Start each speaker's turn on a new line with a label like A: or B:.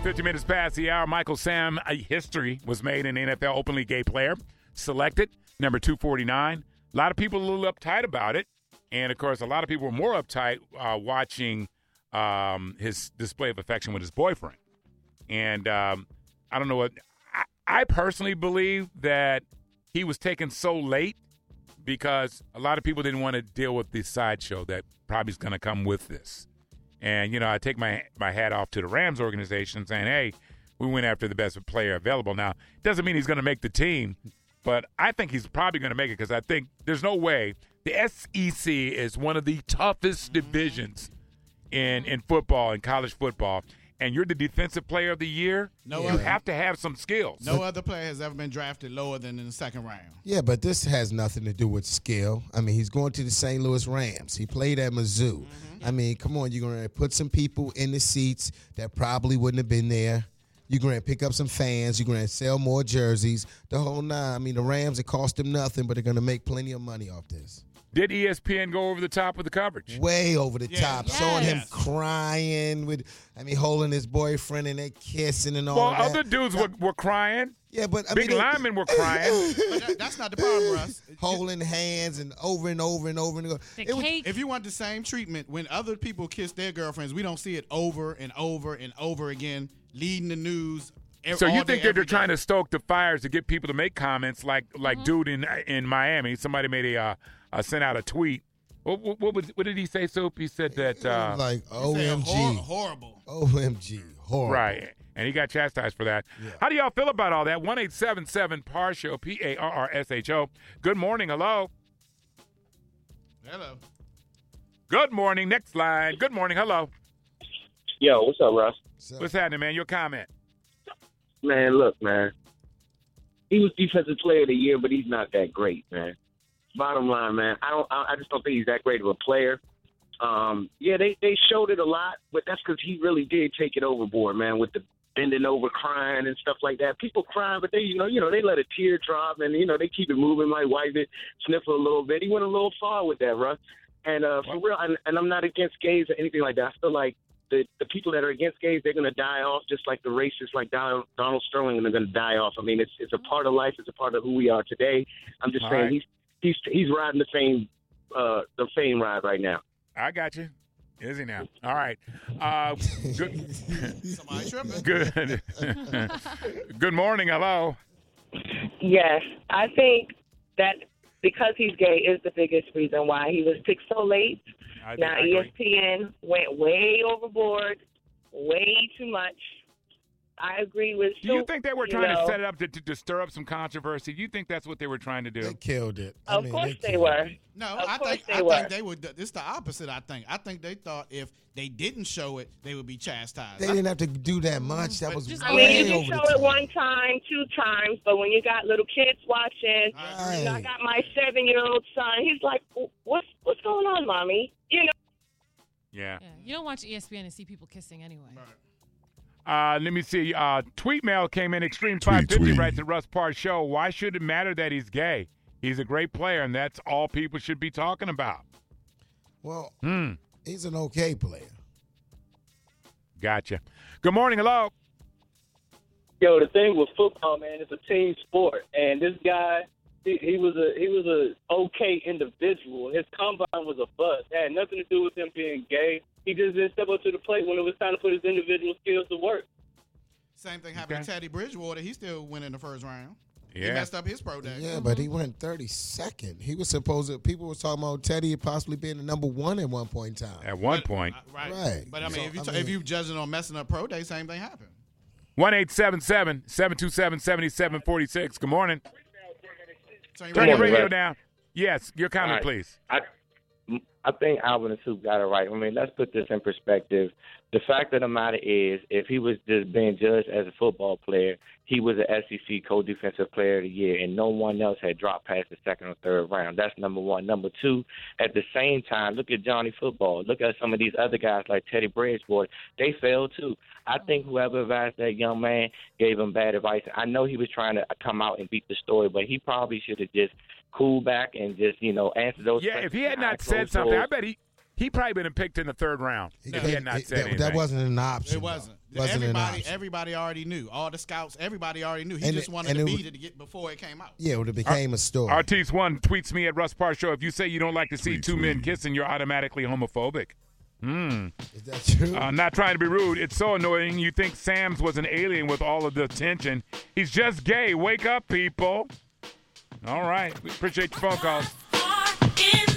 A: 50 minutes past the hour. Michael Sam, a history was made in NFL openly gay player. Selected, number 249. A lot of people a little uptight about it. And, of course, a lot of people were more uptight watching his display of affection with his boyfriend. And I don't know what – I personally believe that he was taken so late because a lot of people didn't want to deal with the sideshow that probably is going to come with this. And, you know, I take my hat off to the Rams organization saying, hey, we went after the best player available. Now, it doesn't mean he's going to make the team, but I think he's probably going to make it because I think there's no way. The SEC is one of the toughest divisions in football, in college football. And you're the defensive player of the year, you have to have some skills.
B: No other player has ever been drafted lower than in the second round.
C: Yeah, but this has nothing to do with skill. I mean, he's going to the St. Louis Rams. He played at Mizzou. I mean, come on, you're going to put some people in the seats that probably wouldn't have been there. You're going to pick up some fans. You're going to sell more jerseys. The whole nine. I mean, the Rams, it cost them nothing, but they're going to make plenty of money off this.
A: Did ESPN go over the top with the coverage?
C: Way over the top.
B: Yes.
C: Showing him crying holding his boyfriend and they kissing and all that.
A: Well, other dudes were crying.
C: Yeah, but
A: Big linemen were crying.
B: But that's not the problem, Russ.
C: Holding hands and over and over and over and over.
B: If you want the same treatment, when other people kiss their girlfriends, we don't see it over and over and over again, leading the news.
A: So you think that they're trying to stoke the fires to get people to make comments like dude in Miami? Somebody made sent out a tweet. What did he say, Soap? He said that
C: like OMG,
B: horrible.
C: OMG, horrible.
A: Right, and he got chastised for that. Yeah. How do y'all feel about all that? 1-877-PARSHO, PARRSHO. Good morning, hello.
B: Hello.
A: Good morning. Next line. Good morning, hello.
D: Yo, what's up, Russ?
A: What's happening, man? Your comment.
D: Man, look, man. He was defensive player of the year, but he's not that great, man. Bottom line, man, I just don't think he's that great of a player. Yeah, they showed it a lot, but that's because he really did take it overboard, man, with the bending over, crying and stuff like that. People crying, but they, you know, they let a tear drop and they keep it moving, might wipe it, sniffle a little bit. He went a little far with that, Russ. And for real, and I'm not against gays or anything like that. I feel like the people that are against gays, they're going to die off, just like the racists like Donald Sterling, and they're going to die off. I mean, it's a part of life. It's a part of who we are today. I'm just saying he's riding the fame ride right now.
A: I got you. Is he now? All right. Good.
B: Somebody tripping.
A: Good. Good morning. Hello.
E: Yes, I think that because he's gay is the biggest reason why he was picked so late. Now ESPN went way overboard, way too much. I agree with
A: Do you think they were trying to set it up to stir up some controversy? Do you think that's what they were trying to do?
C: They killed it.
E: Of course they were.
B: No,
E: I
B: think they were. It's the opposite, I think. I think they thought if they didn't show it, they would be chastised.
C: They didn't have to do that much. That was
E: I mean, you can show it one time, 2 times, but when you got little kids watching, I got my 7-year-old son. He's like, what's going on, Mommy? You know.
A: Yeah.
F: You don't watch ESPN and see people kissing anyway.
A: Let me see. Tweet mail came in. Extreme 550 writes at Russ Parr Show. Why should it matter that he's gay? He's a great player, and that's all people should be talking about.
C: Well, he's an okay player.
A: Gotcha. Good morning. Hello.
G: Yo, the thing with football, man, it's a team sport, and this guy, he was a okay individual. His combine was a bust. It had nothing to do with him being gay. He just didn't step up to the plate when it was time to put his individual skills to work.
B: Same thing happened to Teddy Bridgewater. He still went in the first round.
A: Yeah.
B: He messed up his pro day.
C: Yeah, but he went 32nd. He was supposed to. People were talking about Teddy possibly being the number 1 at one point in time.
A: At one point.
C: Right.
B: But, I mean, if you judging on messing up pro day, same thing happened.
A: 1-877-727-7746. Good morning. Turn your radio down. Yes, your comment, please.
H: I think Alvin and Soup got it right. I mean, let's put this in perspective. The fact of the matter is, if he was just being judged as a football player, he was an SEC co-defensive player of the year, and no one else had dropped past the second or third round. That's number one. Number two, at the same time, look at Johnny Football. Look at some of these other guys like Teddy Bridgewater. They failed too. I think whoever advised that young man gave him bad advice. I know he was trying to come out and beat the story, but he probably should have just cooled back and just, answer those questions.
A: If he had not said something, I bet he he probably been picked in the 3rd round. He had not said anything.
C: That wasn't an option.
B: It wasn't.
C: Wasn't an option.
B: Everybody already knew. All the scouts, everybody already knew. He just wanted to beat it to get before it came out.
C: Yeah, it would have became a story.
A: Artiste1 tweets me at Russ Parr Show. If you say you don't like to see two men kissing, you're automatically homophobic.
C: Is that true?
A: Not trying to be rude. It's so annoying. You think Sam's was an alien with all of the attention. He's just gay. Wake up, people. All right. We appreciate your phone calls.